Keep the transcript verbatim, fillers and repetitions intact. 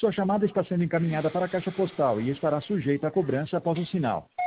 Sua chamada está sendo encaminhada para a caixa postal e estará sujeita a cobrança após o sinal.